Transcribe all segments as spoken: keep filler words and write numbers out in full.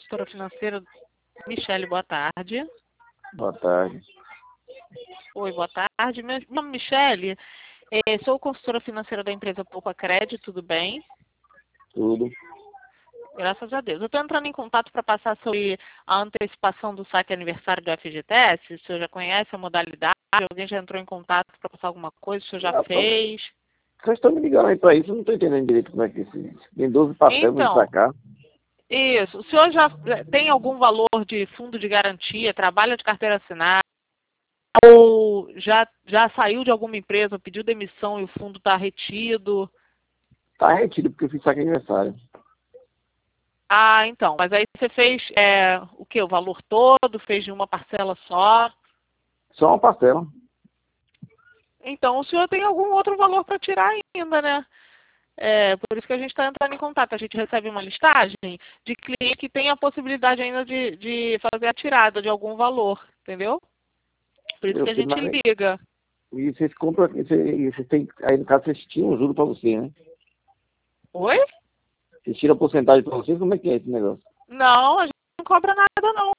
consultora financeira. Michele, boa tarde. Boa tarde. Oi, boa tarde. Meu nome é Michele, é, sou consultora financeira da empresa Poupa Crédito, tudo bem? Tudo. Graças a Deus. Eu estou entrando em contato para passar sobre a antecipação do saque aniversário do F G T S. O senhor já conhece a modalidade? Alguém já entrou em contato para passar alguma coisa? O senhor já Ah, fez? Vocês estão me ligando aí para isso, eu não estou entendendo direito como é que se... Tem doze papéis para Então, sacar. isso. O senhor já tem algum valor de fundo de garantia, trabalha de carteira assinada, ou já, já saiu de alguma empresa, pediu demissão e o fundo está retido? Tá retido porque eu fiz saque aniversário. Ah, então. Mas aí você fez é, o quê? O valor todo? Fez de uma parcela só? Só uma parcela. Então, o senhor tem algum outro valor para tirar ainda, né? É, por isso que a gente está entrando em contato. A gente recebe uma listagem de cliente que tem a possibilidade ainda de, de fazer a tirada de algum valor, entendeu? Por isso Eu que a sei, gente mas... liga. E vocês compram... e Vocês, vocês têm... Aí no caso vocês tiram juro para você, né? Oi? Vocês tiram a porcentagem para vocês, como é que é esse negócio? Não, a gente não cobra nada, não.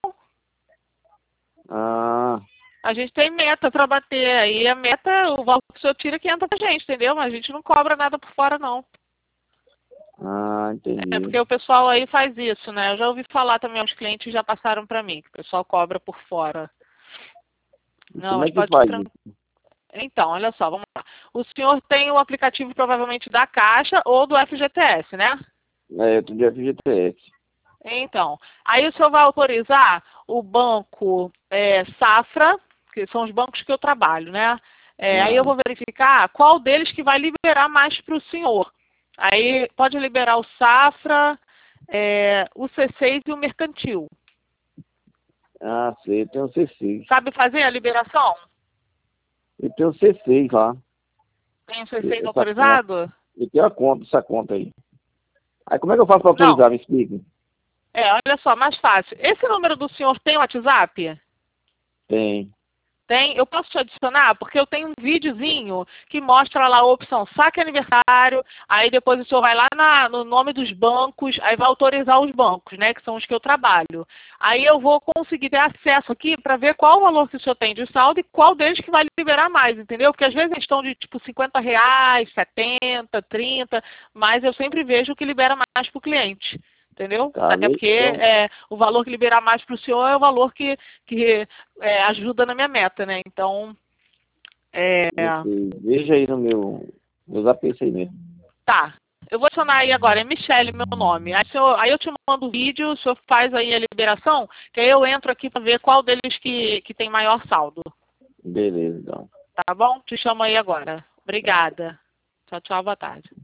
Ah, A gente tem meta para bater. Aí a meta, o valor que o senhor tira que entra pra gente, entendeu? Mas a gente não cobra nada por fora, não. ah, É entendi. porque o pessoal aí faz isso, né? Eu já ouvi falar também, os clientes já passaram para mim, que o pessoal cobra por fora. E Não, como mas é que pode... faz isso? Então, olha só, vamos lá. O senhor tem o aplicativo provavelmente da Caixa ou do F G T S, né? É, eu tô de F G T S. Então, aí o senhor vai autorizar o banco é, Safra, que são os bancos que eu trabalho, né? É, aí eu Ah, vou verificar qual deles que vai liberar mais para o senhor. Aí pode liberar o Safra, é, o C seis e o Mercantil. ah, sei, tem o C seis. Sabe fazer a liberação? Eu tenho o C seis lá. Tem o C seis Essa conta. autorizado? Eu tenho a conta, essa conta aí. Aí como é que eu faço para Não. autorizar? Me explique. É, olha só, mais fácil. Esse número do senhor tem WhatsApp? Tem. Tem? Eu posso te adicionar? Porque eu tenho um videozinho que mostra lá a opção saque aniversário, aí depois o senhor vai lá na, no nome dos bancos, aí vai autorizar os bancos, né, que são os que eu trabalho. Aí eu vou conseguir ter acesso aqui para ver qual o valor que o senhor tem de saldo e qual deles que vai liberar mais, entendeu? Porque às vezes eles estão de tipo cinquenta reais, setenta, trinta, mas eu sempre vejo o que libera mais para o cliente. Entendeu? Tá, Até né? porque Então, é, o valor que liberar mais para o senhor é o valor que, que é, ajuda na minha meta, né? Então, é, você veja aí no meu, meu zap esse aí mesmo. tá. Eu vou adicionar aí agora, é Michele meu nome. Aí, senhor, aí eu te mando o vídeo, o senhor faz aí a liberação, que aí eu entro aqui para ver qual deles que, que tem maior saldo. Beleza, então. Tá bom? Te chamo aí agora. Obrigada. Tchau, tchau, boa tarde.